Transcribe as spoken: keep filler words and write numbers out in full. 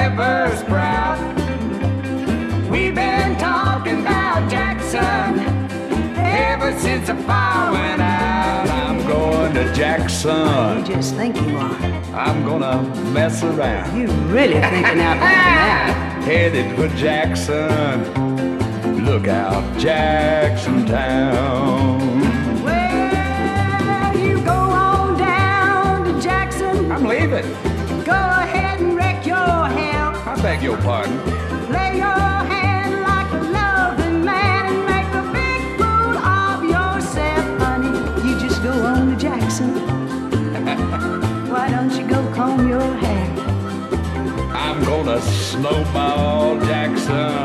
ever sprout. We've been talking about Jackson ever since the fire went out. I'm going to Jackson. You just think you are. I'm gonna mess around. You really thinking out loud now. Headed for Jackson. Look out, Jackson Town. Well, you go on down to Jackson. I'm leaving. Go ahead and wreck your hell. I beg your pardon. Lay your hand like a loving man and make a big fool of yourself, honey. You just go on to Jackson. Why don't you go comb your hair? I'm gonna snowball Jackson.